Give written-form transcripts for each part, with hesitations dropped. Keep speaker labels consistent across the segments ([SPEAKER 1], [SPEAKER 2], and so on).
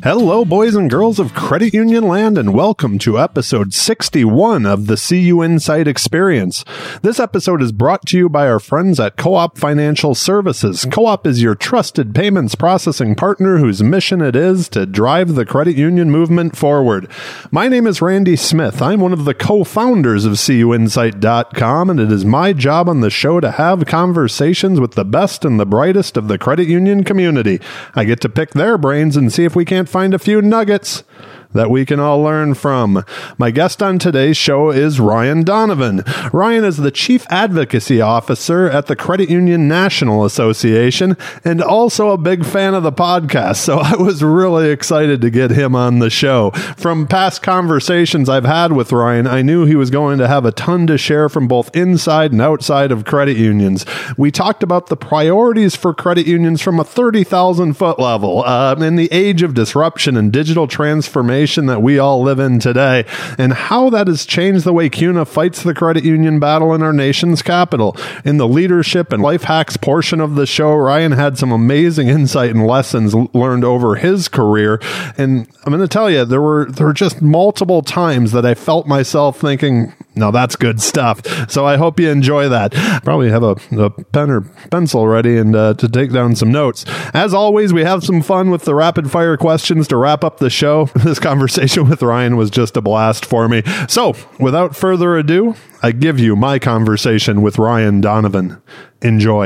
[SPEAKER 1] Hello, boys and girls of Credit Union Land, and welcome to episode 61 of the CU Insight Experience. This episode is brought to you by our friends at Co-op Financial Services. Co-op is your trusted payments processing partner whose mission it is to drive the credit union movement forward. My name is Randy Smith. I'm one of the co-founders of CUinsight.com, and it is my job on the show to have conversations with the best and the brightest of the credit union community. I get to pick their brains and see if we can't find a few nuggets that we can all learn from. My guest on today's show is Ryan Donovan. Ryan is the Chief Advocacy Officer at the Credit Union National Association and also a big fan of the podcast, so I was really excited to get him on the show. From past conversations I've had with Ryan, I knew he was going to have a ton to share from both inside and outside of credit unions. We talked about the priorities for credit unions from a 30,000-foot level in the age of disruption and digital transformation that we all live in today, and how that has changed the way CUNA fights the credit union battle in our nation's capital. In the leadership and life hacks portion of the show, Ryan had some amazing insight and lessons learned over his career, and I'm going to tell you, there were just multiple times that I felt myself thinking, no, that's good stuff. So I hope you enjoy that. Probably have a pen or pencil ready and to take down some notes. As always, we have some fun with the rapid fire questions to wrap up the show. This conversation with Ryan was just a blast for me. So without further ado, I give you my conversation with Ryan Donovan. Enjoy.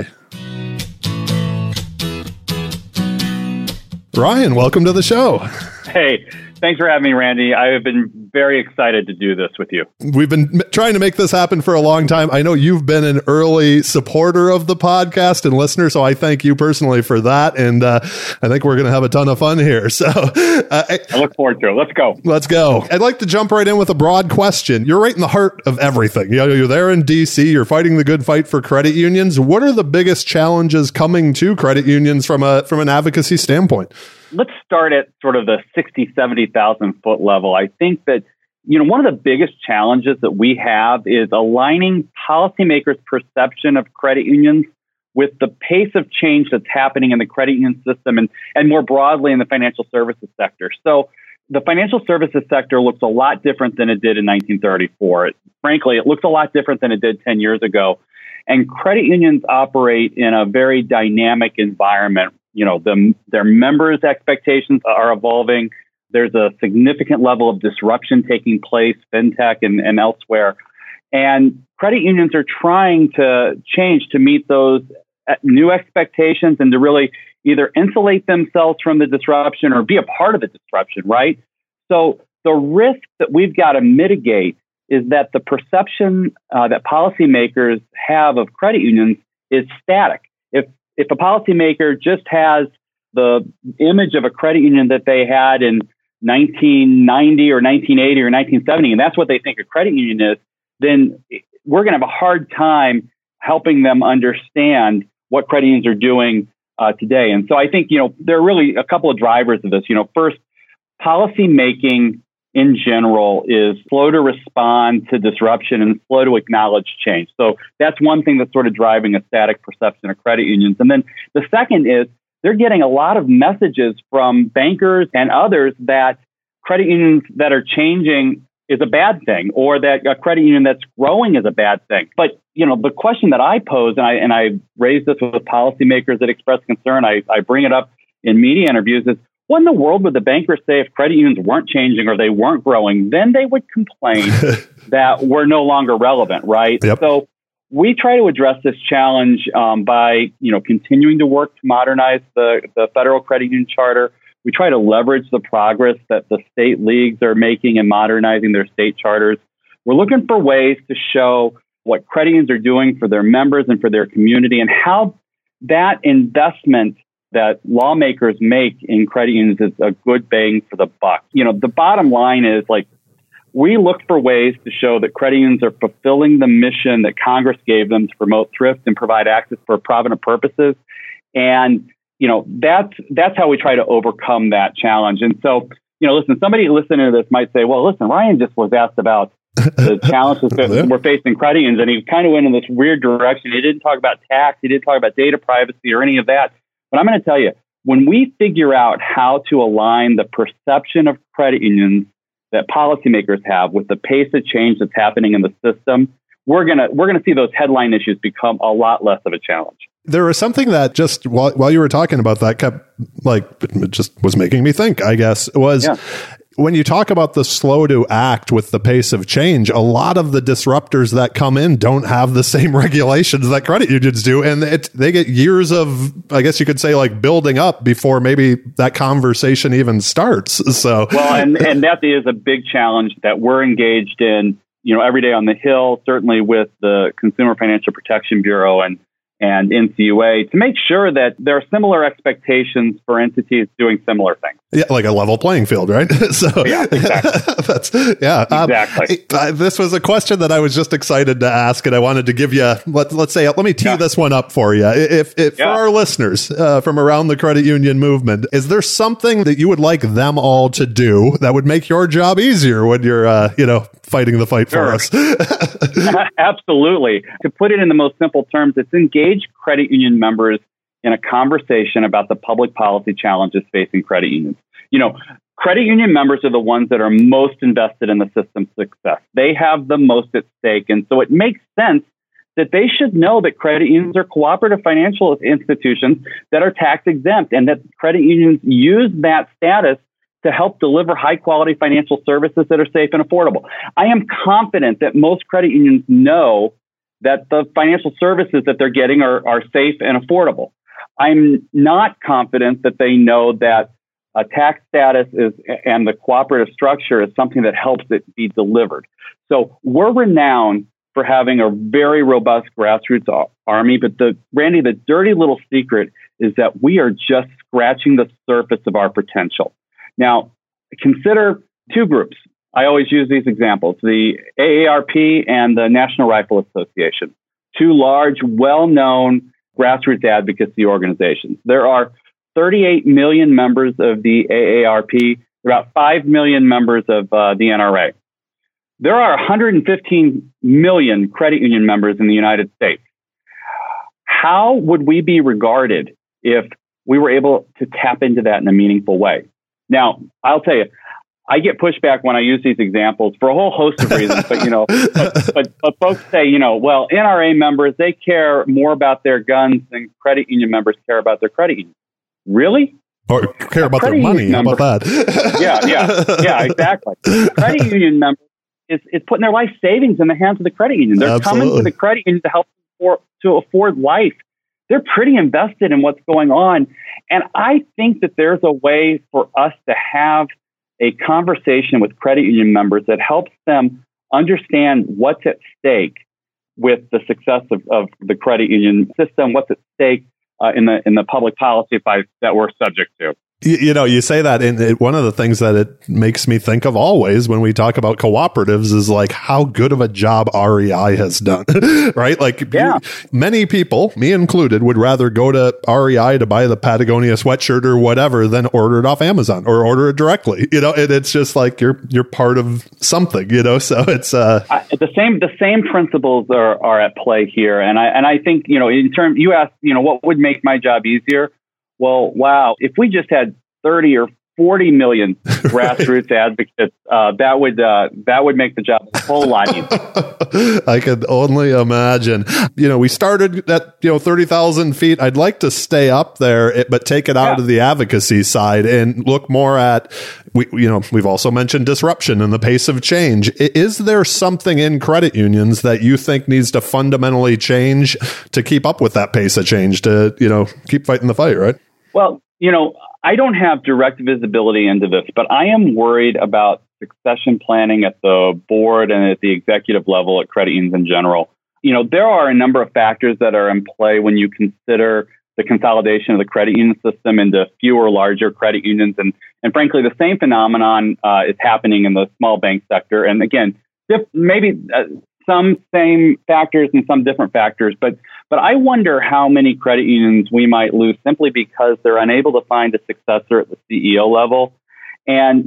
[SPEAKER 1] Ryan, welcome to the show.
[SPEAKER 2] Hey, thanks for having me, Randy. I have been very excited to do this with you.
[SPEAKER 1] We've been trying to make this happen for a long time. I know you've been an early supporter of the podcast and listener, so I thank you personally for that. And I think we're going to have a ton of fun here. So
[SPEAKER 2] I look forward to it. Let's go.
[SPEAKER 1] Let's go. I'd like to jump right in with a broad question. You're right in the heart of everything. You know, you're there in DC. You're fighting the good fight for credit unions. What are the biggest challenges coming to credit unions from an advocacy standpoint?
[SPEAKER 2] Let's start at sort of the 60, 70,000 foot level. I think that, one of the biggest challenges that we have is aligning policymakers' perception of credit unions with the pace of change that's happening in the credit union system and more broadly in the financial services sector. So the financial services sector looks a lot different than it did in 1934. Frankly, it looks a lot different than it did 10 years ago. And credit unions operate in a very dynamic environment. Their members' expectations are evolving. There's a significant level of disruption taking place, fintech and elsewhere. And credit unions are trying to change to meet those new expectations and to really either insulate themselves from the disruption or be a part of the disruption, right? So the risk that we've got to mitigate is that the perception that policymakers have of credit unions is static. If a policymaker just has the image of a credit union that they had in 1990 or 1980 or 1970, and that's what they think a credit union is, then we're going to have a hard time helping them understand what credit unions are doing today. And so I think, there are really a couple of drivers of this. First, policymaking in general is slow to respond to disruption and slow to acknowledge change. So that's one thing that's sort of driving a static perception of credit unions. And then the second is they're getting a lot of messages from bankers and others that credit unions that are changing is a bad thing, or that a credit union that's growing is a bad thing. But, the question that I pose, and I raise this with policymakers that express concern, I bring it up in media interviews, is what in the world would the bankers say if credit unions weren't changing or they weren't growing? Then they would complain that we're no longer relevant, right?
[SPEAKER 1] Yep.
[SPEAKER 2] So we try to address this challenge by, continuing to work to modernize the federal credit union charter. We try to leverage the progress that the state leagues are making in modernizing their state charters. We're looking for ways to show what credit unions are doing for their members and for their community, and how that investment that lawmakers make in credit unions is a good bang for the buck. The bottom line is, we look for ways to show that credit unions are fulfilling the mission that Congress gave them to promote thrift and provide access for provident purposes. And, that's how we try to overcome that challenge. And so, listen, somebody listening to this might say, well, listen, Ryan just was asked about the challenges that we're facing credit unions, and he kind of went in this weird direction. He didn't talk about tax. He didn't talk about data privacy or any of that. But I'm going to tell you, when we figure out how to align the perception of credit unions that policymakers have with the pace of change that's happening in the system, we're gonna see those headline issues become a lot less of a challenge.
[SPEAKER 1] There was something that just while you were talking about that it just was making me think, I guess, was when you talk about the slow to act with the pace of change, a lot of the disruptors that come in don't have the same regulations that credit unions do. And they get years of, I guess you could say, like building up before maybe that conversation even starts. So, well,
[SPEAKER 2] and that is a big challenge that we're engaged in, every day on the Hill, certainly with the Consumer Financial Protection Bureau and NCUA, to make sure that there are similar expectations for entities doing similar things.
[SPEAKER 1] Yeah, like a level playing field, right? So
[SPEAKER 2] yeah, exactly.
[SPEAKER 1] Exactly. This was a question that I was just excited to ask, and I wanted to give you. Let's say, let me tee this one up for you. If for our listeners from around the credit union movement, is there something that you would like them all to do that would make your job easier when you're, fighting the fight for us?
[SPEAKER 2] Absolutely. To put it in the most simple terms, it's engage credit union members in a conversation about the public policy challenges facing credit unions. Credit union members are the ones that are most invested in the system's success. They have the most at stake. And so it makes sense that they should know that credit unions are cooperative financial institutions that are tax exempt, and that credit unions use that status to help deliver high-quality financial services that are safe and affordable. I am confident that most credit unions know that the financial services that they're getting are safe and affordable. I'm not confident that they know that a tax status and the cooperative structure is something that helps it be delivered. So we're renowned for having a very robust grassroots army, but Randy, the dirty little secret is that we are just scratching the surface of our potential. Now, consider two groups. I always use these examples, the AARP and the National Rifle Association, two large, well-known grassroots advocacy organizations. There are 38 million members of the AARP, about 5 million members of the NRA. There are 115 million credit union members in the United States. How would we be regarded if we were able to tap into that in a meaningful way? Now, I'll tell you, I get pushback when I use these examples for a whole host of reasons, but folks say, well, NRA members, they care more about their guns than credit union members care about their credit union. Really?
[SPEAKER 1] Or care about their money. How about that?
[SPEAKER 2] Yeah, exactly. Credit union members is putting their life savings in the hands of the credit union. They're coming to the credit union to help to afford life. They're pretty invested in what's going on. And I think that there's a way for us to have a conversation with credit union members that helps them understand what's at stake with the success of the credit union system, what's at stake in the public policy fight that we're subject to.
[SPEAKER 1] You say that, and one of the things that it makes me think of always when we talk about cooperatives is like how good of a job REI has done, right? Like many people, me included, would rather go to REI to buy the Patagonia sweatshirt or whatever than order it off Amazon or order it directly. It's just like you're part of something, so it's
[SPEAKER 2] the same principles are at play here. And I think, in terms, you asked, what would make my job easier? Well, wow, if we just had 30 or 40 million grassroots advocates, that would make the job a whole lot easier.
[SPEAKER 1] I can only imagine. We started at 30,000 feet. I'd like to stay up there, but take it out of the advocacy side and look more at. We've also mentioned disruption and the pace of change. Is there something in credit unions that you think needs to fundamentally change to keep up with that pace of change? To keep fighting the fight, right?
[SPEAKER 2] Well, I don't have direct visibility into this, but I am worried about succession planning at the board and at the executive level at credit unions in general. There are a number of factors that are in play when you consider the consolidation of the credit union system into fewer, larger credit unions. And frankly, the same phenomenon is happening in the small bank sector. And again, maybe some same factors and some different factors, but I wonder how many credit unions we might lose simply because they're unable to find a successor at the CEO level. And,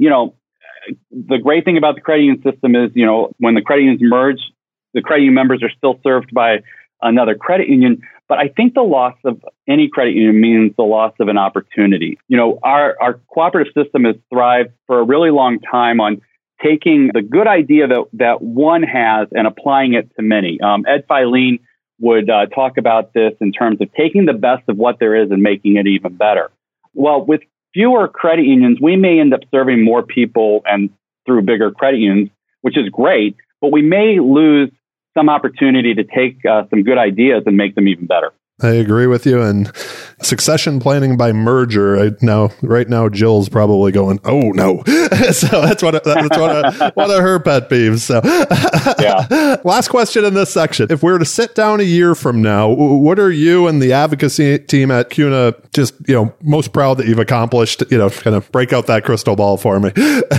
[SPEAKER 2] the great thing about the credit union system is, when the credit unions merge, the credit union members are still served by another credit union. But I think the loss of any credit union means the loss of an opportunity. Our cooperative system has thrived for a really long time on taking the good idea that one has and applying it to many. Ed Filene would talk about this in terms of taking the best of what there is and making it even better. Well, with fewer credit unions, we may end up serving more people and through bigger credit unions, which is great, but we may lose some opportunity to take some good ideas and make them even better.
[SPEAKER 1] I agree with you. And succession planning by merger. Right now, Jill's probably going, "Oh no!" So that's one of her pet peeves. So, yeah. Last question in this section: if we were to sit down a year from now, what are you and the advocacy team at CUNA just most proud that you've accomplished? Kind of break out that crystal ball for me.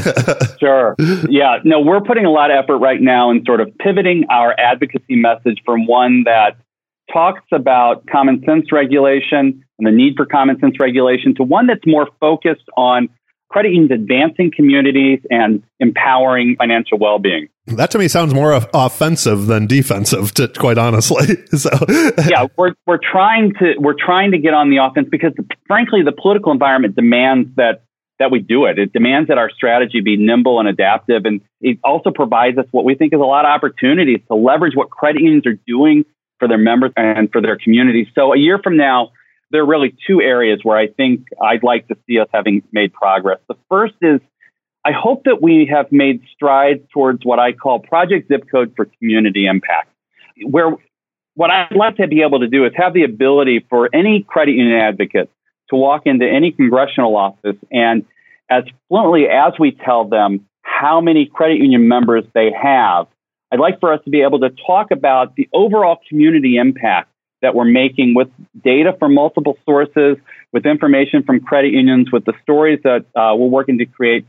[SPEAKER 2] Sure. Yeah. No, we're putting a lot of effort right now in sort of pivoting our advocacy message from one that talks about common sense regulation and the need for common sense regulation to one that's more focused on credit unions advancing communities and empowering financial well-being.
[SPEAKER 1] That to me sounds more offensive than defensive, quite honestly. So
[SPEAKER 2] yeah, we're trying to get on the offense because frankly the political environment demands that we do it. It demands that our strategy be nimble and adaptive, and it also provides us what we think is a lot of opportunities to leverage what credit unions are doing for their members and for their communities. So a year from now, there are really two areas where I think I'd like to see us having made progress. The first is I hope that we have made strides towards what I call Project Zip Code for community impact, where what I'd like to be able to do is have the ability for any credit union advocate to walk into any congressional office and as fluently as we tell them how many credit union members they have, I'd like for us to be able to talk about the overall community impact that we're making with data from multiple sources, with information from credit unions, with the stories that we're working to create.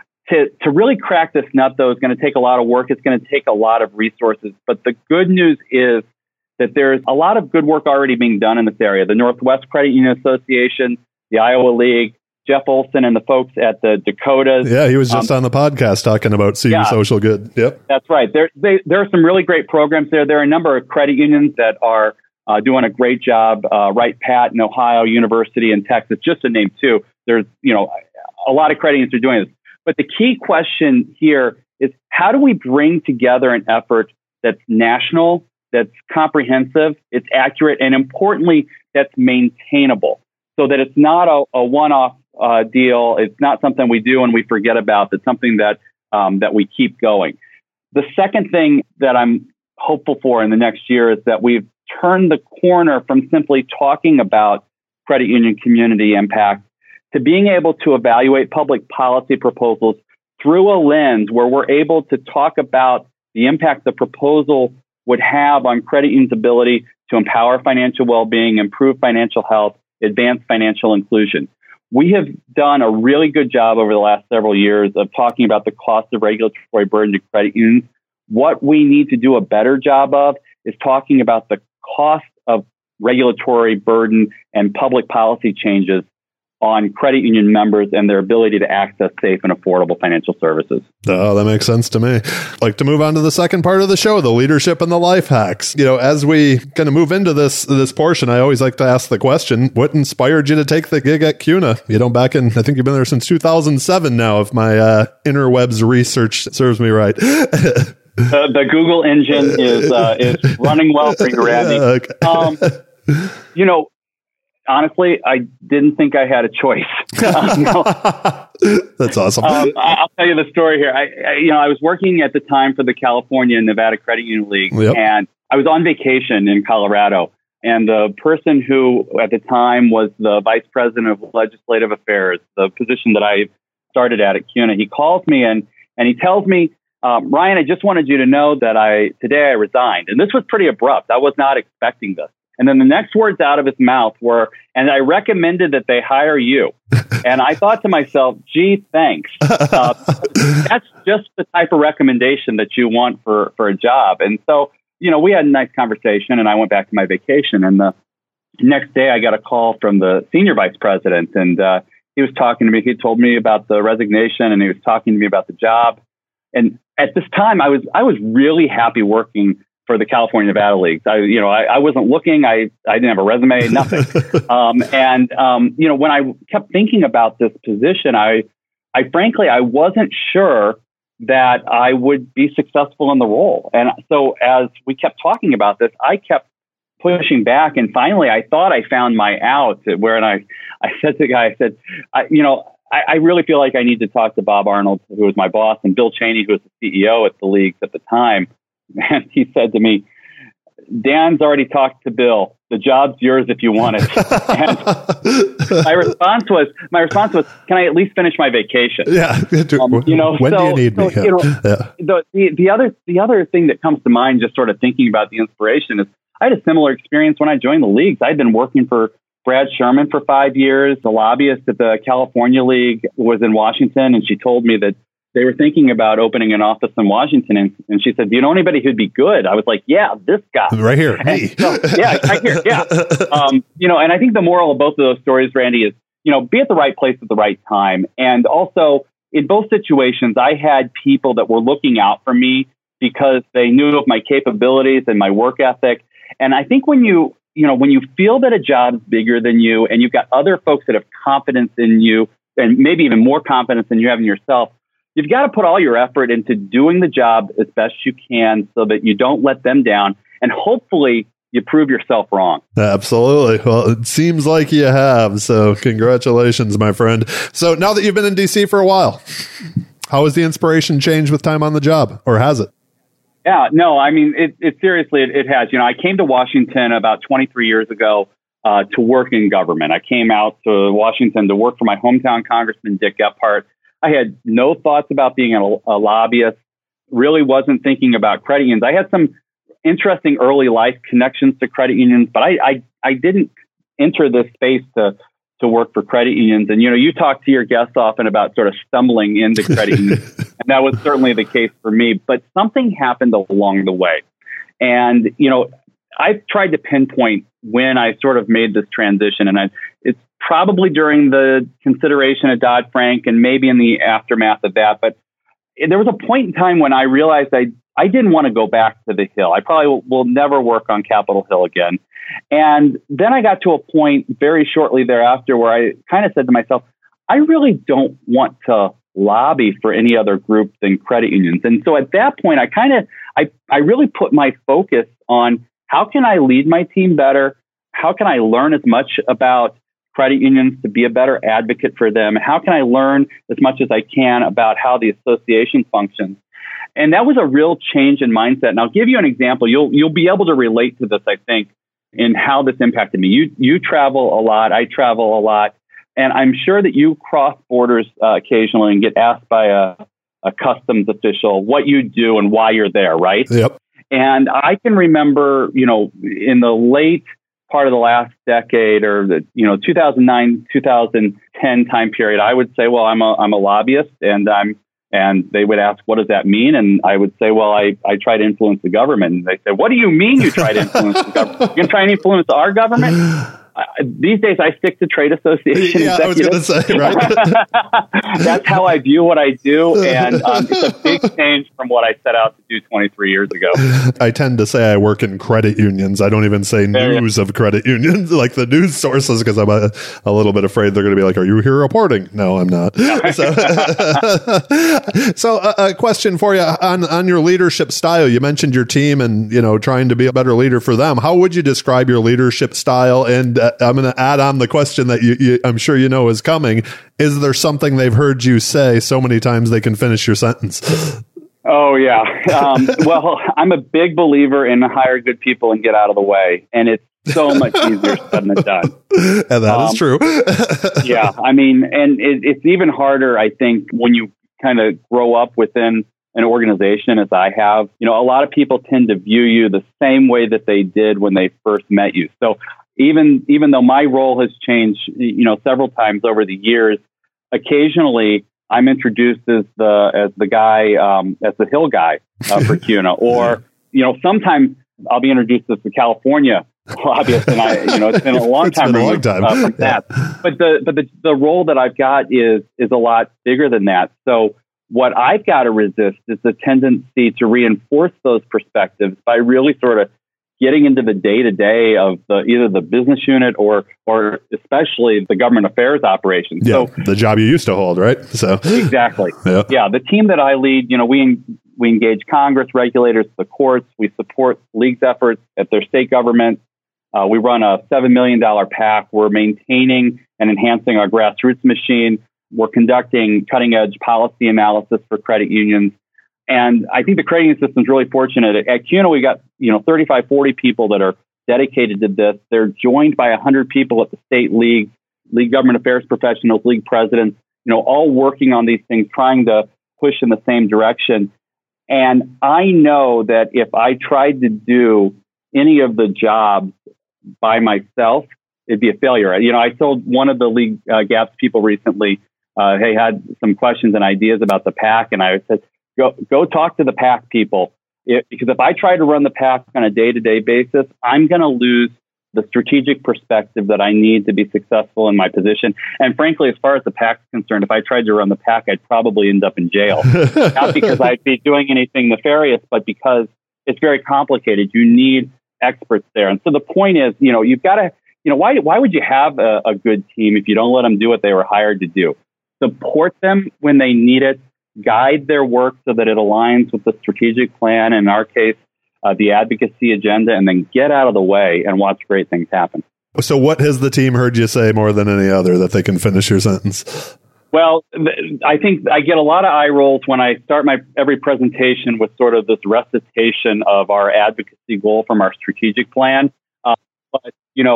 [SPEAKER 2] To really crack this nut, though, is going to take a lot of work. It's going to take a lot of resources. But the good news is that there's a lot of good work already being done in this area. The Northwest Credit Union Association, the Iowa League, Jeff Olson and the folks at the Dakotas.
[SPEAKER 1] Yeah, he was just on the podcast talking about CU Social Good. Yep. That's
[SPEAKER 2] right. There are some really great programs there. There are a number of credit unions that are doing a great job. Wright Pat in Ohio, University in Texas, just to name two. There's, a lot of credit unions are doing this. But the key question here is how do we bring together an effort that's national, that's comprehensive, it's accurate, and importantly, that's maintainable so that it's not a one-off deal. It's not something we do and we forget about. It's something that we keep going. The second thing that I'm hopeful for in the next year is that we've turned the corner from simply talking about credit union community impact to being able to evaluate public policy proposals through a lens where we're able to talk about the impact the proposal would have on credit unions' ability to empower financial well-being, improve financial health, advance financial inclusion. We have done a really good job over the last several years of talking about the cost of regulatory burden to credit unions. What we need to do a better job of is talking about the cost of regulatory burden and public policy changes on credit union members and their ability to access safe and affordable financial services.
[SPEAKER 1] Oh, that makes sense to me. I'd like to move on to the second part of the show, the leadership and the life hacks. As we kind of move into this portion, I always like to ask the question, what inspired you to take the gig at CUNA? Back in, I think you've been there since 2007 now, if my interwebs research serves me right.
[SPEAKER 2] The Google engine is running well for you, Randy.
[SPEAKER 1] Okay.
[SPEAKER 2] Honestly, I didn't think I had a choice.
[SPEAKER 1] That's awesome.
[SPEAKER 2] I'll tell you the story here. I was working at the time for the California and Nevada Credit Union League, yep. And I was on vacation in Colorado. And the person who at the time was the vice president of legislative affairs, the position that I started at CUNA, he calls me and he tells me, Ryan, I just wanted you to know that today I resigned. And this was pretty abrupt. I was not expecting this. And then the next words out of his mouth were, and I recommended that they hire you. And I thought to myself, gee, thanks. That's just the type of recommendation that you want for a job. And so, we had a nice conversation and I went back to my vacation. And the next day I got a call from the senior vice president. And he was talking to me. He told me about the resignation and he was talking to me about the job. And at this time, I was really happy working for the California Nevada Leagues. I wasn't looking. I didn't have a resume, nothing. When I kept thinking about this position, I frankly, I wasn't sure that I would be successful in the role. And so as we kept talking about this, I kept pushing back. And finally, I thought I found my out where I said to the guy, I said, I really feel like I need to talk to Bob Arnold, who was my boss, and Bill Cheney, who was the CEO at the leagues at the time. And he said to me, Dan's already talked to Bill. The job's yours if you want it. And my response was, can I at least finish my vacation?
[SPEAKER 1] Yeah. When do you need me?
[SPEAKER 2] The other thing that comes to mind, just sort of thinking about the inspiration, is I had a similar experience when I joined the leagues. I'd been working for Brad Sherman for 5 years. The lobbyist at the California League was in Washington, and she told me that they were thinking about opening an office in Washington. And she said, do you know anybody who'd be good? I was like, yeah, this guy.
[SPEAKER 1] Right here. Hey.
[SPEAKER 2] Right here. Yeah. And I think the moral of both of those stories, Randy, is, be at the right place at the right time. And also, in both situations, I had people that were looking out for me because they knew of my capabilities and my work ethic. And I think when you feel that a job is bigger than you and you've got other folks that have confidence in you and maybe even more confidence than you have in yourself, you've got to put all your effort into doing the job as best you can so that you don't let them down. And hopefully you prove yourself wrong.
[SPEAKER 1] Absolutely. Well, it seems like you have. So congratulations, my friend. So now that you've been in DC for a while, how has the inspiration changed with time on the job, or has it?
[SPEAKER 2] Yeah, no, I mean, it seriously, it has. I came to Washington about 23 years ago to work in government. I came out to Washington to work for my hometown Congressman Dick Gephardt. I had no thoughts about being a lobbyist, really wasn't thinking about credit unions. I had some interesting early life connections to credit unions, but I didn't enter this space to work for credit unions. And, you talk to your guests often about sort of stumbling into credit unions, and that was certainly the case for me. But something happened along the way. And, I've tried to pinpoint when I sort of made this transition, and it's probably during the consideration of Dodd-Frank and maybe in the aftermath of that. But there was a point in time when I realized I didn't want to go back to the Hill. I probably will never work on Capitol Hill again. And then I got to a point very shortly thereafter where I kind of said to myself, I really don't want to lobby for any other group than credit unions. And so at that point, I really put my focus on how can I lead my team better? How can I learn as much about credit unions to be a better advocate for them? How can I learn as much as I can about how the association functions? And that was a real change in mindset. And I'll give you an example. You'll be able to relate to this, I think, in how this impacted me. You travel a lot. I travel a lot. And I'm sure that you cross borders occasionally and get asked by a customs official what you do and why you're there, right?
[SPEAKER 1] Yep.
[SPEAKER 2] And I can remember, in the late part of the last decade, or the 2009, 2010 time period, I would say, well, I'm a lobbyist, and they would ask, what does that mean? And I would say, well, I try to influence the government. And they say, what do you mean you try to influence the government? You're going to try and influence our government? These days, I stick to trade association executives.
[SPEAKER 1] I was going to say, right?
[SPEAKER 2] That's how I view what I do. And it's a big change from what I set out to do 23 years ago.
[SPEAKER 1] I tend to say I work in credit unions. I don't even say news of credit unions, like the news sources, because I'm a little bit afraid they're going to be like, are you here reporting? No, I'm not. So a question for you on your leadership style. You mentioned your team and, trying to be a better leader for them. How would you describe your leadership style? And I'm going to add on the question that you I'm sure is coming. Is there something they've heard you say so many times they can finish your sentence?
[SPEAKER 2] Oh, yeah. Well, I'm a big believer in hire good people and get out of the way. And it's so much easier said than done.
[SPEAKER 1] And that is true.
[SPEAKER 2] Yeah. I mean, and it's even harder, I think, when you kind of grow up within an organization as I have. A lot of people tend to view you the same way that they did when they first met you. So even though my role has changed, several times over the years, occasionally I'm introduced as the Hill guy for CUNA, or sometimes I'll be introduced as the California lobbyist, and it's been a long time from that. But the role that I've got is a lot bigger than that. So what I've got to resist is the tendency to reinforce those perspectives by really sort of getting into the day-to-day of either the business unit or especially the government affairs operations.
[SPEAKER 1] Yeah, so, the job you used to hold, right? So
[SPEAKER 2] exactly. Yeah, the team that I lead, we engage Congress, regulators, the courts. We support league's efforts at their state government. We run a $7 million PAC. We're maintaining and enhancing our grassroots machine. We're conducting cutting-edge policy analysis for credit unions. And I think the credit union system is really fortunate. At CUNA, we got 35, 40 people that are dedicated to this. They're joined by 100 people at the state league government affairs professionals, league presidents, all working on these things, trying to push in the same direction. And I know that if I tried to do any of the jobs by myself, it'd be a failure. I told one of the league GAPS people recently, hey, had some questions and ideas about the PAC, and I said, go talk to the PAC people. Because if I try to run the PAC on a day-to-day basis, I'm going to lose the strategic perspective that I need to be successful in my position. And frankly, as far as the PAC is concerned, if I tried to run the PAC, I'd probably end up in jail. Not because I'd be doing anything nefarious, but because it's very complicated. You need experts there. And so the point is, you've got to, why would you have a good team if you don't let them do what they were hired to do? Support them when they need it. Guide their work so that it aligns with the strategic plan, in our case, the advocacy agenda, and then get out of the way and watch great things happen.
[SPEAKER 1] So what has the team heard you say more than any other that they can finish your sentence?
[SPEAKER 2] Well, I think I get a lot of eye rolls when I start every presentation with sort of this recitation of our advocacy goal from our strategic plan. But,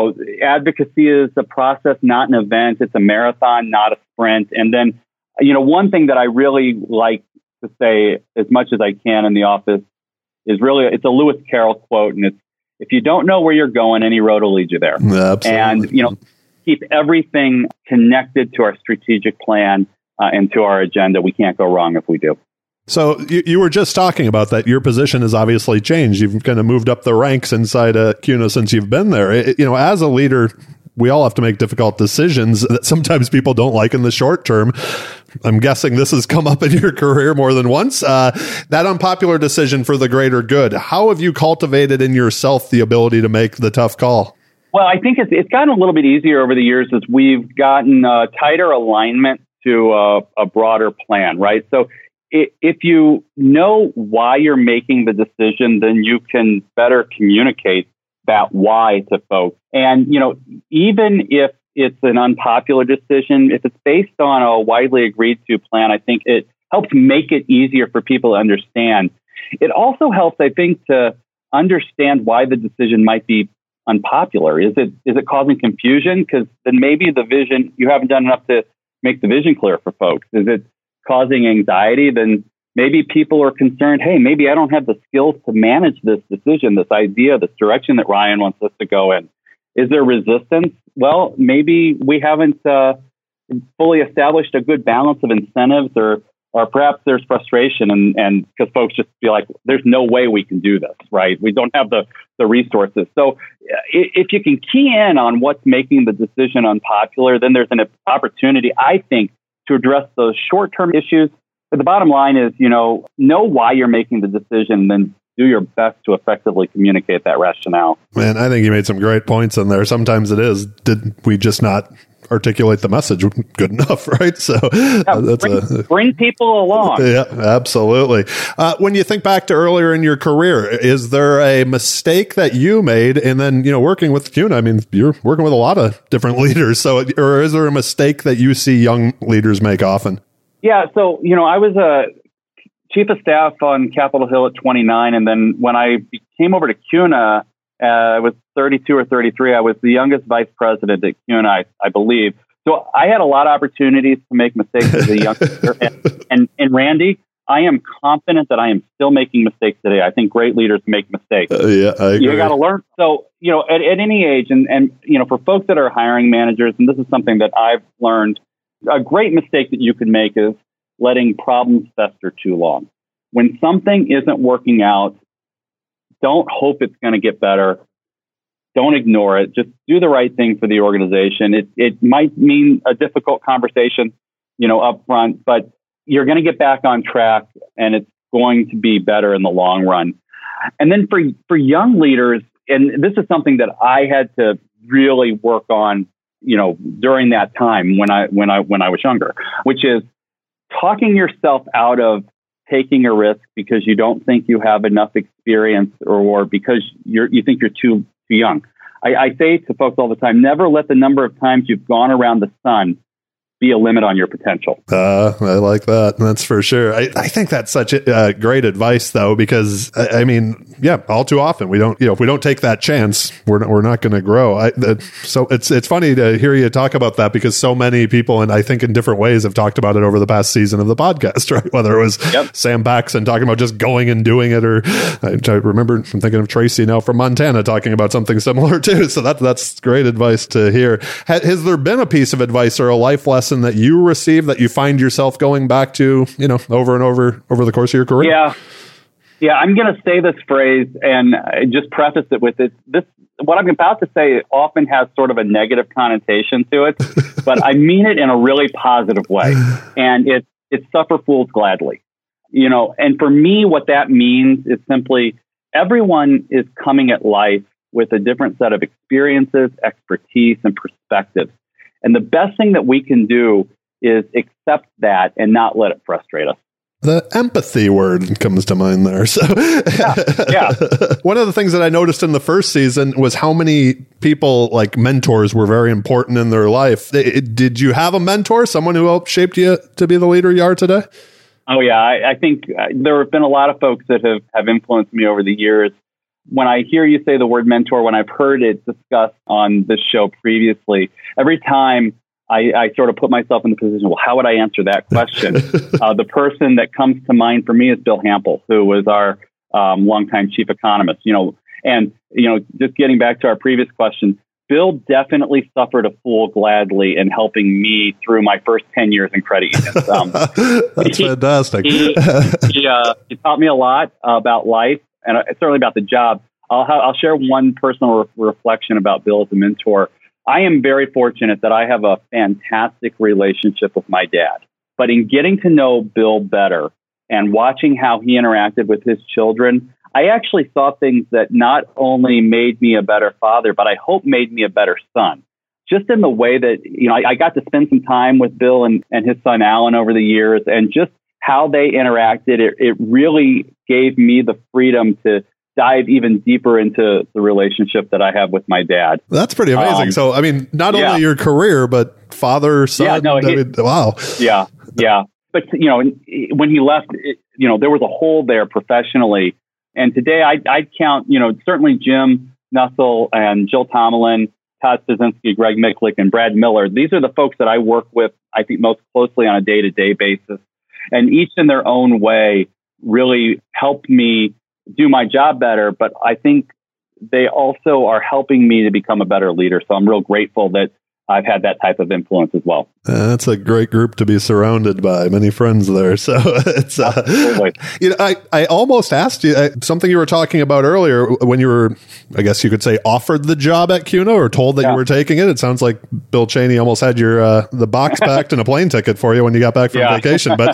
[SPEAKER 2] advocacy is a process, not an event. It's a marathon, not a sprint. And then one thing that I really like to say as much as I can in the office is it's a Lewis Carroll quote, and it's, if you don't know where you're going, any road will lead you there.
[SPEAKER 1] Absolutely.
[SPEAKER 2] And, keep everything connected to our strategic plan and to our agenda. We can't go wrong if we do.
[SPEAKER 1] So you were just talking about that. Your position has obviously changed. You've kind of moved up the ranks inside CUNA since you've been there. As a leader, we all have to make difficult decisions that sometimes people don't like in the short term. I'm guessing this has come up in your career more than once. That unpopular decision for the greater good. How have you cultivated in yourself the ability to make the tough call?
[SPEAKER 2] Well, I think it's gotten a little bit easier over the years as we've gotten tighter alignment to a broader plan, right? So if you know why you're making the decision, then you can better communicate that why to folks. And, even if it's an unpopular decision, if it's based on a widely agreed to plan, I think it helps make it easier for people to understand. It also helps, I think, to understand why the decision might be unpopular. Is it causing confusion? Because then maybe the vision, you haven't done enough to make the vision clear for folks. Is it causing anxiety? Then maybe people are concerned, hey, maybe I don't have the skills to manage this decision, this idea, this direction that Ryan wants us to go in. Is there resistance? Well, maybe we haven't fully established a good balance of incentives, or perhaps there's frustration and because folks just feel like there's no way we can do this, right? We don't have the resources. So if you can key in on what's making the decision unpopular, then there's an opportunity, I think, to address those short-term issues. But the bottom line is, know why you're making the decision, then do your best to effectively communicate that rationale.
[SPEAKER 1] Man, I think you made some great points in there. Sometimes it is, did we just not articulate the message good enough, right? So
[SPEAKER 2] bring people along.
[SPEAKER 1] Yeah, absolutely. When you think back to earlier in your career, is there a mistake that you made? And then, working with CUNA, I mean, you're working with a lot of different leaders. So, or is there a mistake that you see young leaders make often?
[SPEAKER 2] Yeah. So, I was a chief of staff on Capitol Hill at 29. And then when I came over to CUNA, I was 32 or 33. I was the youngest vice president at CUNA, I believe. So I had a lot of opportunities to make mistakes as a youngster. and Randy, I am confident that I am still making mistakes today. I think great leaders make mistakes.
[SPEAKER 1] Yeah, I agree.
[SPEAKER 2] You got to learn. So, at any age, and for folks that are hiring managers, and this is something that I've learned, a great mistake that you could make is letting problems fester too long. When something isn't working out, don't hope it's going to get better. Don't ignore it. Just do the right thing for the organization. It might mean a difficult conversation, up front, but you're going to get back on track, and it's going to be better in the long run. And then for young leaders, and this is something that I had to really work on, during that time when I was younger, which is talking yourself out of taking a risk because you don't think you have enough experience or because you think you're too young. I say to folks all the time, never let the number of times you've gone around the sun be a limit on your potential.
[SPEAKER 1] I like that. That's for sure. I think that's such great advice, though, because all too often we don't, if we don't take that chance, we're not going to grow. So it's funny to hear you talk about that, because so many people, and I think in different ways, have talked about it over the past season of the podcast, right? Whether it was Sam Paxton talking about just going and doing it, or I remember, I'm thinking of Tracy now from Montana talking about something similar too. So that's great advice to hear. Has there been a piece of advice or a life lesson that you receive that you find yourself going back to, over and over the course of your career?
[SPEAKER 2] Yeah. I'm going to say this phrase and just preface it with this. What I'm about to say often has sort of a negative connotation to it, but I mean it in a really positive way. And it's suffer fools gladly, and for me, what that means is simply everyone is coming at life with a different set of experiences, expertise, and perspectives. And the best thing that we can do is accept that and not let it frustrate us.
[SPEAKER 1] The empathy word comes to mind there. So,
[SPEAKER 2] yeah.
[SPEAKER 1] One of the things that I noticed in the first season was how many people, like mentors, were very important in their life. Did you have a mentor, someone who helped shape you to be the leader you are today?
[SPEAKER 2] Oh, yeah. I think there have been a lot of folks that have influenced me over the years. When I hear you say the word mentor, when I've heard it discussed on this show previously, every time I sort of put myself in the position, well, how would I answer that question? The person that comes to mind for me is Bill Hampel, who was our longtime chief economist. Just getting back to our previous question, Bill definitely suffered a fool gladly in helping me through my first 10 years in credit unions.
[SPEAKER 1] That's fantastic.
[SPEAKER 2] He taught me a lot about life, and certainly about the job. I'll share one personal reflection about Bill as a mentor. I am very fortunate that I have a fantastic relationship with my dad. But in getting to know Bill better and watching how he interacted with his children, I actually saw things that not only made me a better father, but I hope made me a better son. Just in the way that, I got to spend some time with Bill and his son Alan over the years, and just how they interacted, it really gave me the freedom to dive even deeper into the relationship that I have with my dad.
[SPEAKER 1] That's pretty amazing. So, not only your career, but father, son. Wow.
[SPEAKER 2] Yeah. But, when he left, there was a hole there professionally. And today I'd count, certainly Jim Nussel and Jill Tomlin, Todd Stasinski, Greg Miklik, and Brad Miller. These are the folks that I work with, I think, most closely on a day-to-day basis. And each in their own way really helped me do my job better. But I think they also are helping me to become a better leader. So I'm real grateful that I've had that type of influence as well.
[SPEAKER 1] That's a great group to be surrounded by. Many friends there. So it's, I almost asked you something you were talking about earlier when you were, I guess you could say, offered the job at CUNA or told that you were taking it. It sounds like Bill Cheney almost had your the box packed and a plane ticket for you when you got back from vacation. But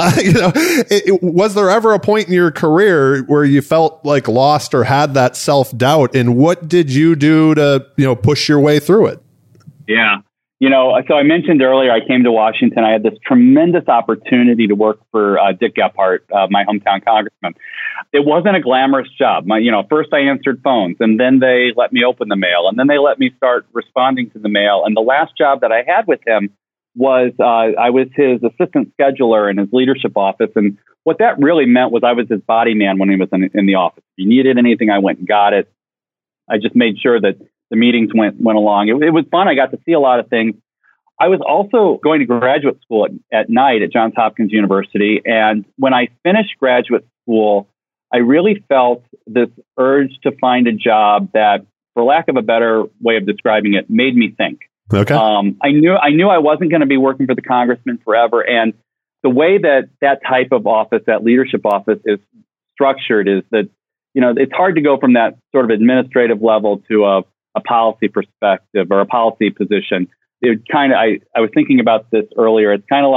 [SPEAKER 1] was there ever a point in your career where you felt like lost or had that self-doubt? And what did you do to push your way through it?
[SPEAKER 2] Yeah. So I mentioned earlier, I came to Washington. I had this tremendous opportunity to work for Dick Gephardt, my hometown congressman. It wasn't a glamorous job. First I answered phones, and then they let me open the mail, and then they let me start responding to the mail. And the last job that I had with him was I was his assistant scheduler in his leadership office. And what that really meant was I was his body man when he was in the office. If he needed anything, I went and got it. I just made sure that the meetings went along. It was fun. I got to see a lot of things. I was also going to graduate school at night at Johns Hopkins University. And when I finished graduate school, I really felt this urge to find a job that, for lack of a better way of describing it, made me think.
[SPEAKER 1] Okay.
[SPEAKER 2] I knew I wasn't going to be working for the congressman forever. And the way that type of office, that leadership office, is structured is that, it's hard to go from that sort of administrative level to a policy perspective or a policy position. It kind of, I was thinking about this earlier. It's kind of like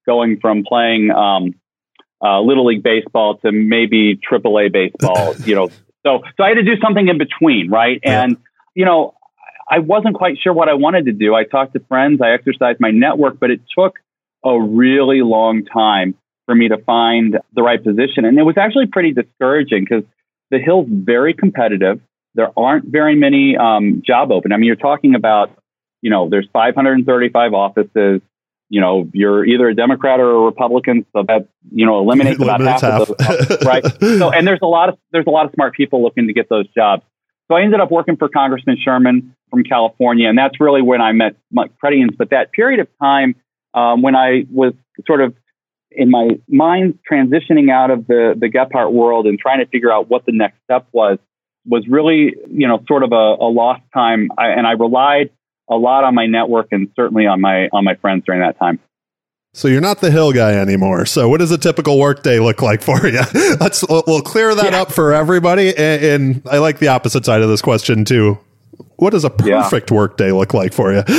[SPEAKER 2] going from playing Little League baseball to maybe AAA baseball, So I had to do something in between, right?
[SPEAKER 1] Yeah.
[SPEAKER 2] And, I wasn't quite sure what I wanted to do. I talked to friends, I exercised my network, but it took a really long time for me to find the right position. And it was actually pretty discouraging because the Hill's very competitive. There aren't very many job open. I mean, you're talking about, there's 535 offices. You're either a Democrat or a Republican, so that eliminates about half of those, right? So, and there's a lot of smart people looking to get those jobs. So I ended up working for Congressman Sherman from California, and that's really when I met credit unions. But that period of time when I was sort of in my mind transitioning out of the Gephardt world and trying to figure out what the next step was really sort of a lost time, and I relied a lot on my network and certainly on my friends during that time.
[SPEAKER 1] So you're not the Hill guy anymore. So what does a typical workday look like for you? We'll clear that up for everybody. And I like the opposite side of this question too. What does a perfect workday look like for you?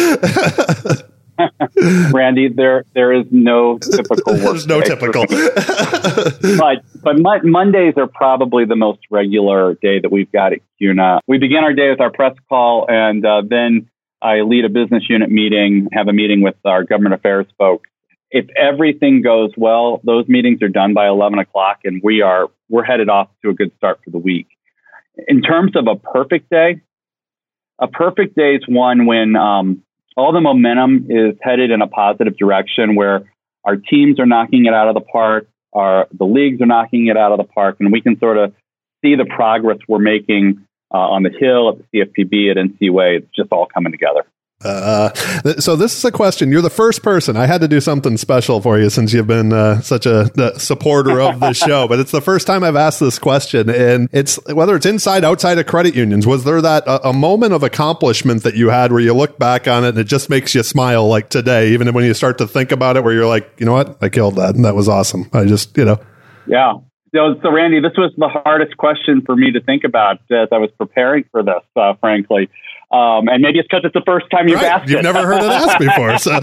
[SPEAKER 2] Randy, there is no typical work.
[SPEAKER 1] There's no typical.
[SPEAKER 2] but Mondays are probably the most regular day that we've got at CUNA. We begin our day with our press call, and then I lead a business unit meeting, have a meeting with our government affairs folks. If everything goes well, those meetings are done by 11 o'clock, and we're headed off to a good start for the week. In terms of a perfect day is one when all the momentum is headed in a positive direction, where our teams are knocking it out of the park, the leagues are knocking it out of the park, and we can sort of see the progress we're making on the Hill, at the CFPB, at NCUA. It's just all coming together.
[SPEAKER 1] So this is a question. You're the first person. I had to do something special for you since you've been such a supporter of the show, but it's the first time I've asked this question, and it's whether it's inside, outside of credit unions. Was there that a moment of accomplishment that you had where you look back on it and it just makes you smile, like today, even when you start to think about it, where you're like, you know what, I killed that, and that was awesome. I just,
[SPEAKER 2] Yeah. So Randy, this was the hardest question for me to think about as I was preparing for this, frankly. And maybe it's because it's the first time you've asked it.
[SPEAKER 1] You've never heard it asked before. So,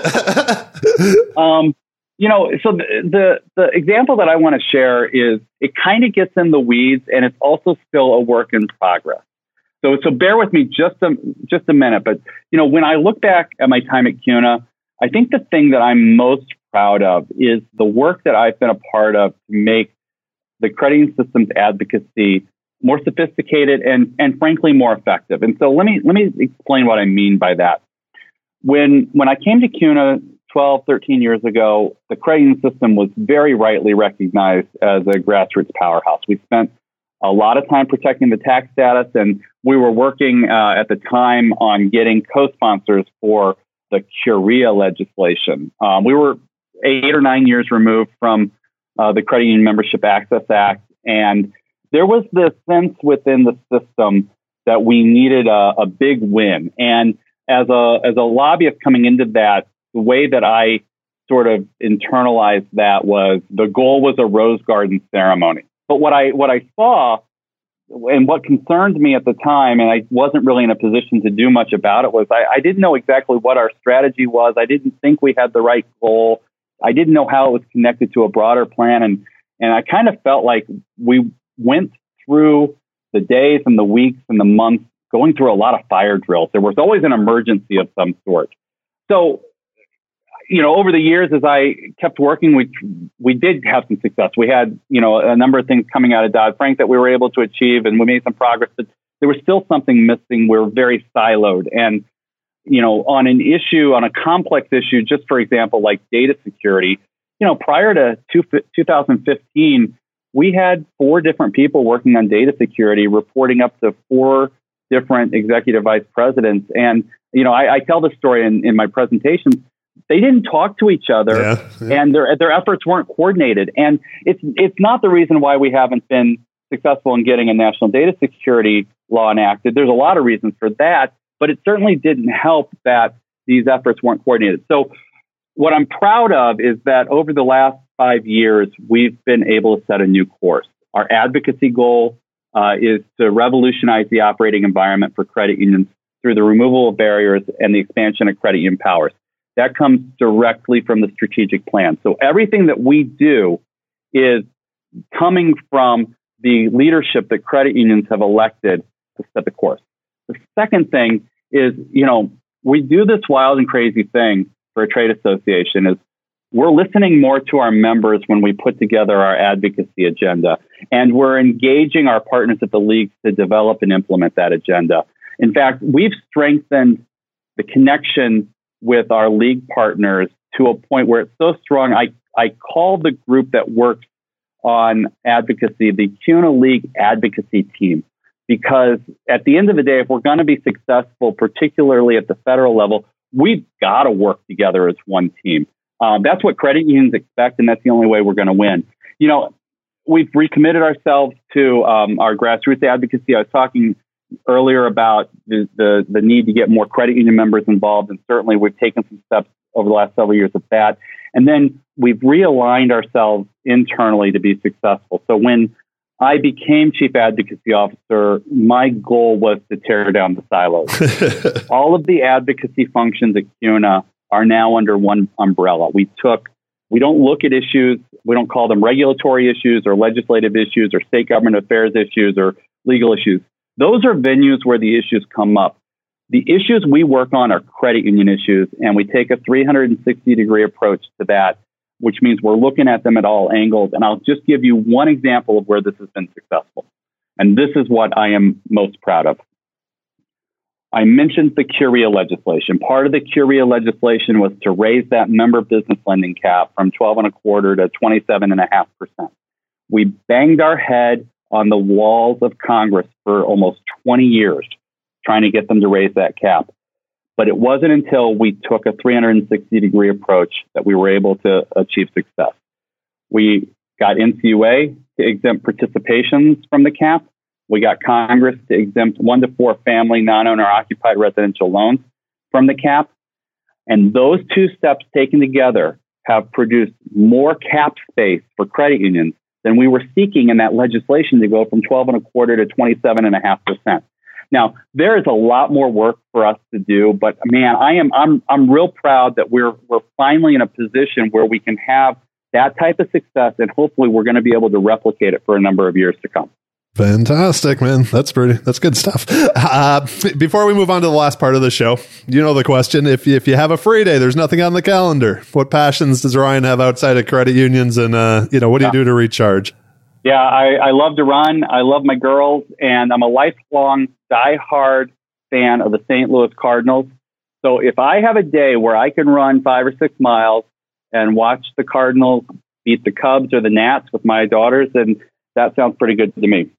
[SPEAKER 2] so the example that I want to share is it kind of gets in the weeds, and it's also still a work in progress. So bear with me just a minute. But, when I look back at my time at CUNA, I think the thing that I'm most proud of is the work that I've been a part of to make the credit union system's advocacy more sophisticated and frankly more effective. And so let me explain what I mean by that. When I came to CUNA 12, 13 years ago, the credit union system was very rightly recognized as a grassroots powerhouse. We spent a lot of time protecting the tax status, and we were working at the time on getting co-sponsors for the Sharia legislation. We were 8 or 9 years removed from the Credit Union Membership Access Act, and there was this sense within the system that we needed a big win. And as a lobbyist coming into that, the way that I sort of internalized that was the goal was a Rose Garden ceremony. But what I saw and what concerned me at the time, and I wasn't really in a position to do much about it, was I didn't know exactly what our strategy was. I didn't think we had the right goal. I didn't know how it was connected to a broader plan. And I kind of felt like we went through the days and the weeks and the months going through a lot of fire drills. There was always an emergency of some sort. So, over the years, as I kept working, we did have some success. We had, a number of things coming out of Dodd-Frank that we were able to achieve, and we made some progress, but there was still something missing. We were very siloed. And, on a complex issue, just for example, like data security, prior to 2015, we had 4 different people working on data security, reporting up to 4 different executive vice presidents. And, I tell this story in my presentations. They didn't talk to each other, and their efforts weren't coordinated. And it's not the reason why we haven't been successful in getting a national data security law enacted. There's a lot of reasons for that, but it certainly didn't help that these efforts weren't coordinated. So what I'm proud of is that over the last 5 years, we've been able to set a new course. Our advocacy goal is to revolutionize the operating environment for credit unions through the removal of barriers and the expansion of credit union powers. That comes directly from the strategic plan. So everything that we do is coming from the leadership that credit unions have elected to set the course. The second thing is, we do this wild and crazy thing for a trade association is we're listening more to our members when we put together our advocacy agenda, and we're engaging our partners at the leagues to develop and implement that agenda. In fact, we've strengthened the connection with our league partners to a point where it's so strong. I call the group that works on advocacy the CUNA League Advocacy Team, because at the end of the day, if we're going to be successful, particularly at the federal level, we've got to work together as one team. That's what credit unions expect, and that's the only way we're going to win. We've recommitted ourselves to our grassroots advocacy. I was talking earlier about the need to get more credit union members involved, and certainly we've taken some steps over the last several years of that. And then we've realigned ourselves internally to be successful. So when I became Chief Advocacy Officer, my goal was to tear down the silos. All of the advocacy functions at CUNA are now under one umbrella. We don't look at issues, we don't call them regulatory issues or legislative issues or state government affairs issues or legal issues. Those are venues where the issues come up. The issues we work on are credit union issues, and we take a 360-degree approach to that, which means we're looking at them at all angles. And I'll just give you one example of where this has been successful. And this is what I am most proud of. I mentioned the CURIA legislation. Part of the CURIA legislation was to raise that member business lending cap from 12.25% to 27.5%. We banged our head on the walls of Congress for almost 20 years trying to get them to raise that cap. But it wasn't until we took a 360-degree approach that we were able to achieve success. We got NCUA to exempt participations from the cap. We got Congress to exempt 1 to 4 family non-owner occupied residential loans from the cap. And those two steps taken together have produced more cap space for credit unions than we were seeking in that legislation to go from 12.25% to 27.5%. Now, there is a lot more work for us to do, but man, I'm real proud that we're finally in a position where we can have that type of success, and hopefully we're going to be able to replicate it for a number of years to come.
[SPEAKER 1] Fantastic, man. That's good stuff. Before we move on to the last part of the show, the question, if you have a free day, there's nothing on the calendar, what passions does Ryan have outside of credit unions, and what do you do to recharge?
[SPEAKER 2] Yeah, I love to run. I love my girls, and I'm a lifelong diehard fan of the St. Louis Cardinals. So if I have a day where I can run 5 or 6 miles and watch the Cardinals beat the Cubs or the Nats with my daughters, then that sounds pretty good to me.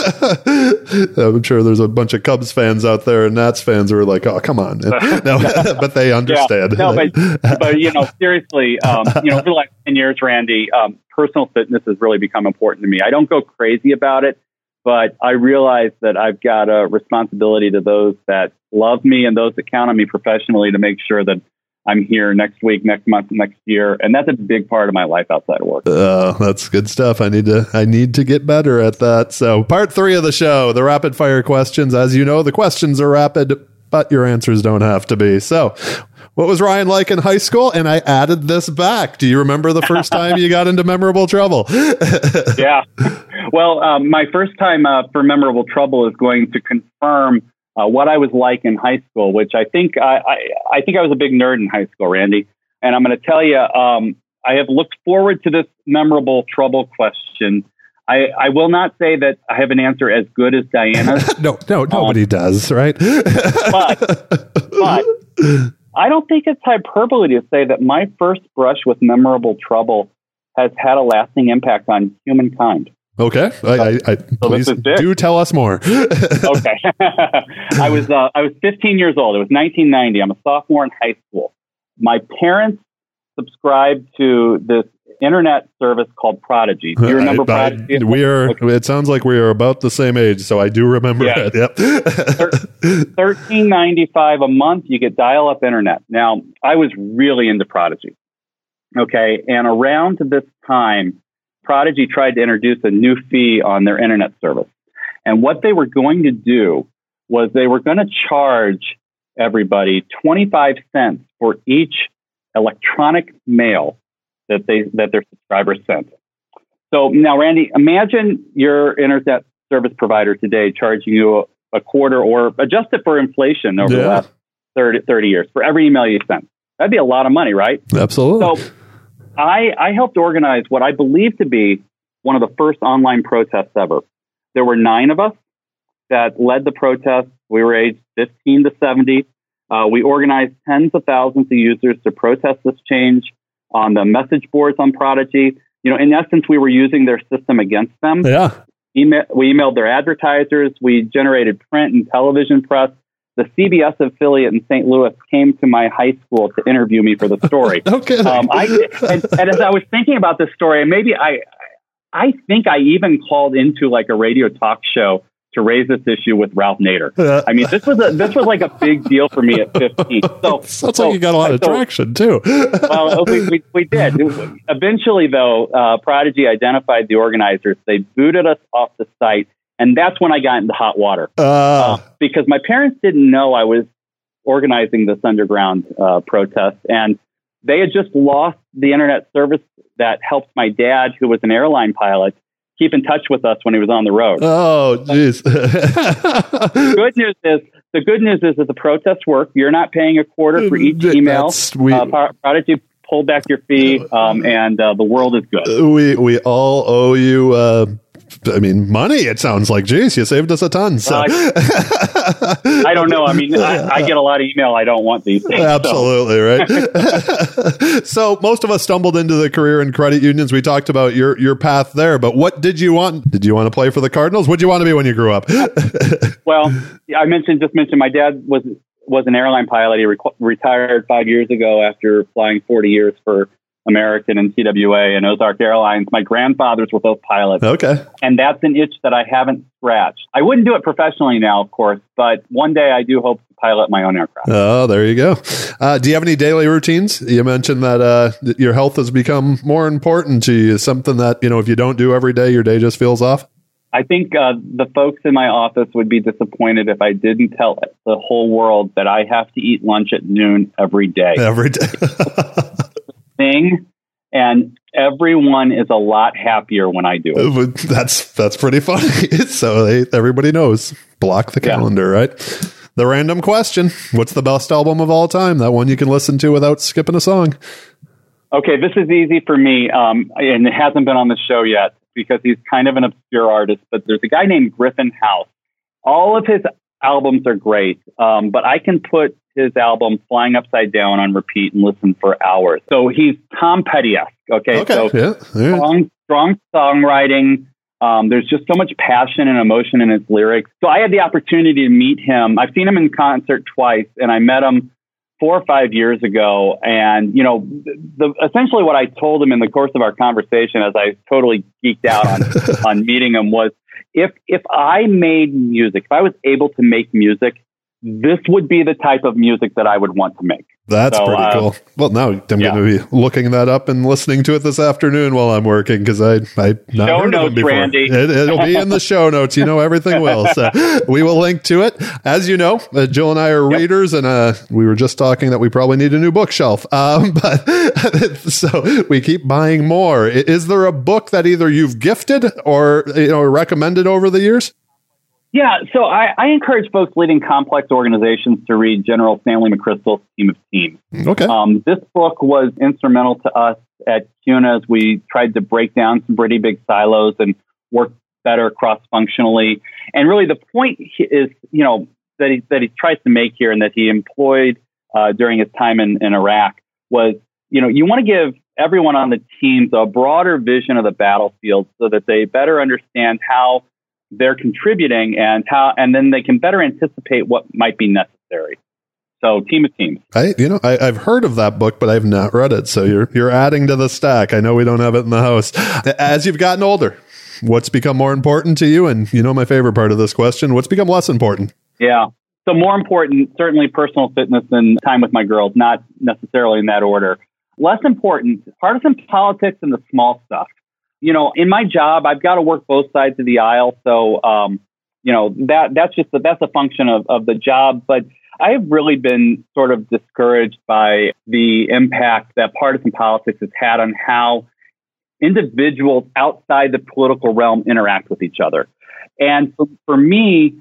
[SPEAKER 1] I'm sure there's a bunch of Cubs fans out there and Nats fans who are like, oh, come on. No, but they understand.
[SPEAKER 2] Yeah. No, but seriously, for the last 10 years, Randy, personal fitness has really become important to me. I don't go crazy about it, but I realize that I've got a responsibility to those that love me and those that count on me professionally to make sure that I'm here next week, next month, next year. And that's a big part of my life outside of work.
[SPEAKER 1] That's good stuff. I need to get better at that. So part 3 of the show, the rapid fire questions. As you know, the questions are rapid, but your answers don't have to be. So what was Ryan like in high school? And I added this back. Do you remember the first time you got into memorable trouble?
[SPEAKER 2] Yeah. Well, my first time for memorable trouble is going to confirm what I was like in high school, which I think I was a big nerd in high school, Randy. And I'm going to tell you, I have looked forward to this memorable trouble question. I will not say that I have an answer as good as Diana's.
[SPEAKER 1] No, nobody does, right?
[SPEAKER 2] but I don't think it's hyperbole to say that my first brush with memorable trouble has had a lasting impact on humankind.
[SPEAKER 1] Okay, please do tell us more.
[SPEAKER 2] Okay, I was 15 years old. It was 1990. I'm a sophomore in high school. My parents subscribed to this internet service called Prodigy. Do you remember Prodigy?
[SPEAKER 1] It sounds like we are about the same age, so I do remember it. Yep.
[SPEAKER 2] $13.95 a month. You get dial-up internet. Now, I was really into Prodigy. Okay, and around this time, Prodigy tried to introduce a new fee on their internet service. And what they were going to do was they were going to charge everybody 25 cents for each electronic mail that their subscribers sent. So now, Randy, imagine your internet service provider today charging you a quarter or adjusted for inflation over the last 30 years for every email you sent. That'd be a lot of money, right?
[SPEAKER 1] Absolutely.
[SPEAKER 2] So I helped organize what I believe to be one of the first online protests ever. There were 9 of us that led the protest. We were aged 15 to 70. We organized tens of thousands of users to protest this change on the message boards on Prodigy. In essence, we were using their system against them.
[SPEAKER 1] Yeah.
[SPEAKER 2] We emailed their advertisers. We generated print and television press. The CBS affiliate in St. Louis came to my high school to interview me for the story.
[SPEAKER 1] Okay.
[SPEAKER 2] And as I was thinking about this story, and maybe I think I even called into like a radio talk show to raise this issue with Ralph Nader. I mean, this was like a big deal for me at 15.
[SPEAKER 1] Sounds like you got a lot of traction too.
[SPEAKER 2] Well, we did. Eventually, though, Prodigy identified the organizers. They booted us off the site, and that's when I got into hot water because my parents didn't know I was organizing this underground protest, and they had just lost the internet service that helped my dad, who was an airline pilot, keep in touch with us when he was on the road.
[SPEAKER 1] Oh, jeez.
[SPEAKER 2] The good news is that the protests work. You're not paying a quarter for each email. Prodigy pulled back your fee, and the world is good.
[SPEAKER 1] We all owe you. Money. It sounds like, geez, you saved us a ton. So.
[SPEAKER 2] I don't know. I mean, I get a lot of email I don't want these days.
[SPEAKER 1] Absolutely, right? So most of us stumbled into the career in credit unions. We talked about your path there, but what did you want? Did you want to play for the Cardinals? What did you want to be when you grew up?
[SPEAKER 2] Well, I mentioned my dad was an airline pilot. He retired 5 years ago after flying 40 years for American and TWA and Ozark Airlines. My grandfathers were both pilots.
[SPEAKER 1] Okay.
[SPEAKER 2] And that's an itch that I haven't scratched. I wouldn't do it professionally now, of course, but one day I do hope to pilot my own aircraft.
[SPEAKER 1] Oh, there you go. Do you have any daily routines? You mentioned that your health has become more important to you. Something that, if you don't do every day, your day just feels off?
[SPEAKER 2] I think the folks in my office would be disappointed if I didn't tell the whole world that I have to eat lunch at noon every day.
[SPEAKER 1] Every day.
[SPEAKER 2] And everyone is a lot happier when I do it.
[SPEAKER 1] That's pretty funny. So everybody knows. Block the calendar, right? The random question. What's the best album of all time? That one you can listen to without skipping a song.
[SPEAKER 2] Okay, this is easy for me. And it hasn't been on the show yet because he's kind of an obscure artist. But there's a guy named Griffin House. All of his albums are great. But I can put his album Flying Upside Down on repeat and listen for hours. So he's Tom Petty-esque. Okay. So strong songwriting. There's just so much passion and emotion in his lyrics. So I had the opportunity to meet him. I've seen him in concert twice, and I met him 4 or 5 years ago. And, essentially what I told him in the course of our conversation, as I totally geeked out on meeting him, was if I made music, if I was able to make music, this would be the type of music that I would want to make.
[SPEAKER 1] That's pretty cool. Well, now I'm going to be looking that up and listening to it this afternoon while I'm working because I not
[SPEAKER 2] show
[SPEAKER 1] heard
[SPEAKER 2] notes,
[SPEAKER 1] of him before.
[SPEAKER 2] Randy.
[SPEAKER 1] It'll be in the show notes. Everything will. So we will link to it. As you know, Jill and I are readers, and we were just talking that we probably need a new bookshelf. But so we keep buying more. Is there a book that either you've gifted or recommended over the years?
[SPEAKER 2] Yeah, so I encourage folks leading complex organizations to read General Stanley McChrystal's Team of Teams.
[SPEAKER 1] Okay.
[SPEAKER 2] This book was instrumental to us at CUNA as we tried to break down some pretty big silos and work better cross-functionally. And really the point is, that he tries to make here and that he employed during his time in Iraq was, you want to give everyone on the teams a broader vision of the battlefield so that they better understand how they're contributing and then they can better anticipate what might be necessary. So Team of Teams.
[SPEAKER 1] I've heard of that book, but I've not read it. So you're adding to the stack. I know we don't have it in the house. As you've gotten older, what's become more important to you? And my favorite part of this question, what's become less important?
[SPEAKER 2] Yeah. So more important, certainly personal fitness and time with my girls, not necessarily in that order. Less important, partisan politics and the small stuff. In my job, I've got to work both sides of the aisle. So, that's a function of the job. But I've really been sort of discouraged by the impact that partisan politics has had on how individuals outside the political realm interact with each other. And for me,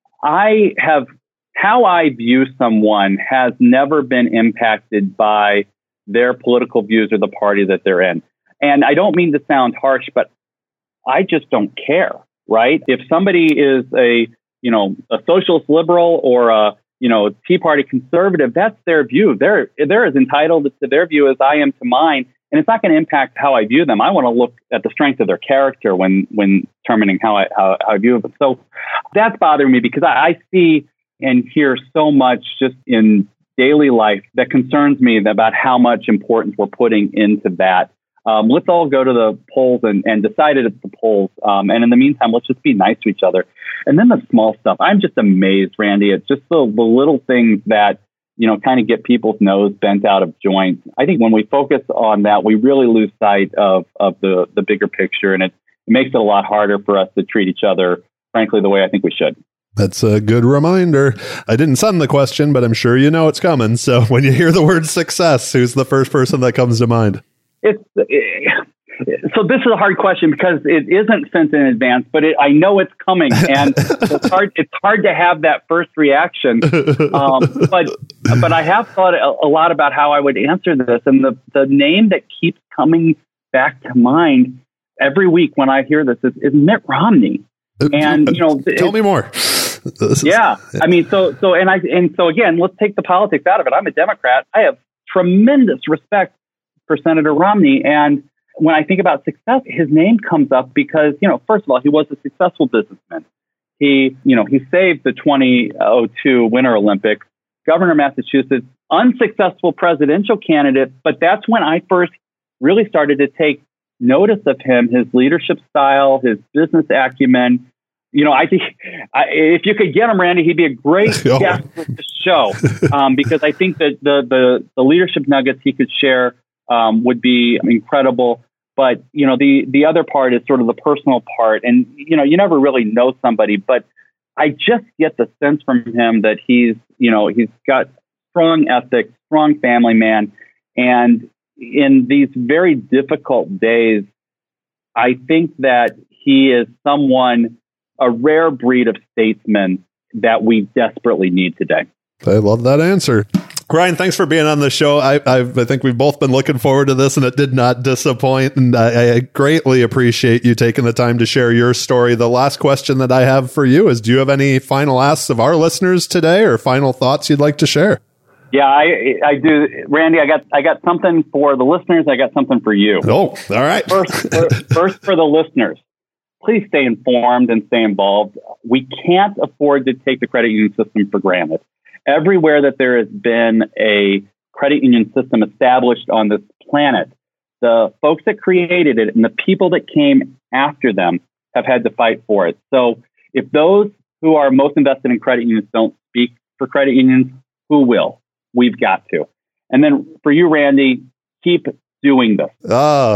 [SPEAKER 2] how I view someone has never been impacted by their political views or the party that they're in. And I don't mean to sound harsh, but I just don't care, right? If somebody is a socialist liberal or a Tea Party conservative, that's their view. They're as entitled to their view as I am to mine, and it's not going to impact how I view them. I want to look at the strength of their character when determining how I view them. So that's bothering me because I see and hear so much just in daily life that concerns me about how much importance we're putting into that. Let's all go to the polls and decide it at the polls. And in the meantime, let's just be nice to each other. And then the small stuff. I'm just amazed, Randy. It's just the little things that, kind of get people's nose bent out of joint. I think when we focus on that, we really lose sight of the bigger picture. And it makes it a lot harder for us to treat each other, frankly, the way I think we should.
[SPEAKER 1] That's a good reminder. I didn't send the question, but I'm sure you know it's coming. So when you hear the word success, who's the first person that comes to mind?
[SPEAKER 2] So this is a hard question because it isn't sent in advance, but I know it's coming, and it's hard to have that first reaction. But I have thought a lot about how I would answer this, and the name that keeps coming back to mind every week when I hear this is Mitt Romney. And
[SPEAKER 1] tell me more.
[SPEAKER 2] Yeah, I mean, so again, let's take the politics out of it. I'm a Democrat. I have tremendous respect for Senator Romney, and when I think about success, his name comes up because, first of all, he was a successful businessman. He saved the 2002 Winter Olympics, governor of Massachusetts, unsuccessful presidential candidate. But that's when I first really started to take notice of him, his leadership style, his business acumen. I think if you could get him, Randy, he'd be a great guest for the show because I think that the leadership nuggets he could share would be incredible. But, the other part is sort of the personal part. And, you never really know somebody, but I just get the sense from him that he's got strong ethics, strong family man. And in these very difficult days, I think that he is a rare breed of statesman that we desperately need today.
[SPEAKER 1] I love that answer. Ryan, thanks for being on the show. I think we've both been looking forward to this, and it did not disappoint. And I greatly appreciate you taking the time to share your story. The last question that I have for you is, do you have any final asks of our listeners today or final thoughts you'd like to share?
[SPEAKER 2] Yeah, I do. Randy, I got something for the listeners. I got something for you.
[SPEAKER 1] Oh, all right.
[SPEAKER 2] First for the listeners, please stay informed and stay involved. We can't afford to take the credit union system for granted. Everywhere that there has been a credit union system established on this planet, the folks that created it and the people that came after them have had to fight for it. So if those who are most invested in credit unions don't speak for credit unions, who will? We've got to. And then for you, Randy, keep doing this.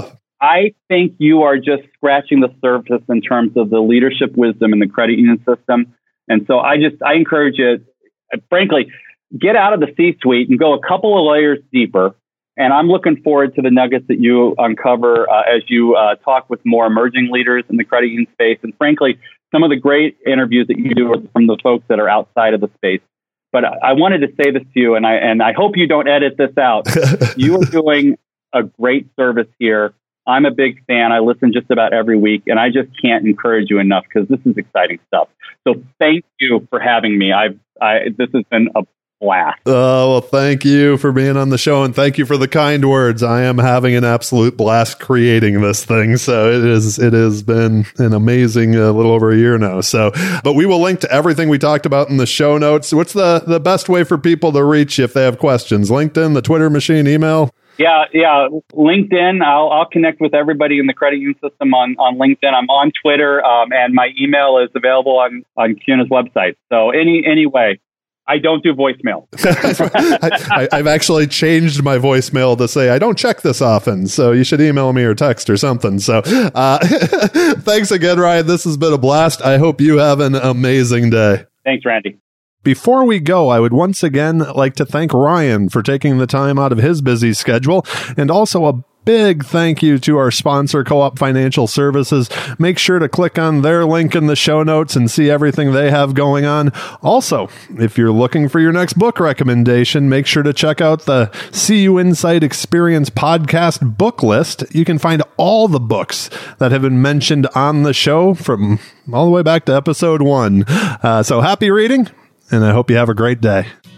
[SPEAKER 2] I think you are just scratching the surface in terms of the leadership wisdom in the credit union system. And so I encourage you, frankly, get out of the C-suite and go a couple of layers deeper. And I'm looking forward to the nuggets that you uncover as you talk with more emerging leaders in the credit union space. And frankly, some of the great interviews that you do are from the folks that are outside of the space. But I wanted to say this to you, and I hope you don't edit this out. You are doing a great service here. I'm a big fan. I listen just about every week, and I just can't encourage you enough because this is exciting stuff. So thank you for having me. This has been a blast.
[SPEAKER 1] Oh, well, thank you for being on the show, and thank you for the kind words. I am having an absolute blast creating this thing. So it has been an amazing little over a year now. So, but we will link to everything we talked about in the show notes. What's the best way for people to reach you if they have questions? LinkedIn, the Twitter machine, email?
[SPEAKER 2] Yeah. LinkedIn. I'll connect with everybody in the credit union system on LinkedIn. I'm on Twitter, and my email is available on CUNA's website. So any way. I don't do voicemail.
[SPEAKER 1] I've actually changed my voicemail to say I don't check this often, so you should email me or text or something. So thanks again, Ryan. This has been a blast. I hope you have an amazing day.
[SPEAKER 2] Thanks, Randy.
[SPEAKER 1] Before we go, I would once again like to thank Ryan for taking the time out of his busy schedule, and also a big thank you to our sponsor, Co-op Financial Services. Make sure to click on their link in the show notes and see everything they have going on. Also, if you're looking for your next book recommendation, make sure to check out the CU Insight Experience podcast book list. You can find all the books that have been mentioned on the show from all the way back to episode 1. So happy reading, and I hope you have a great day.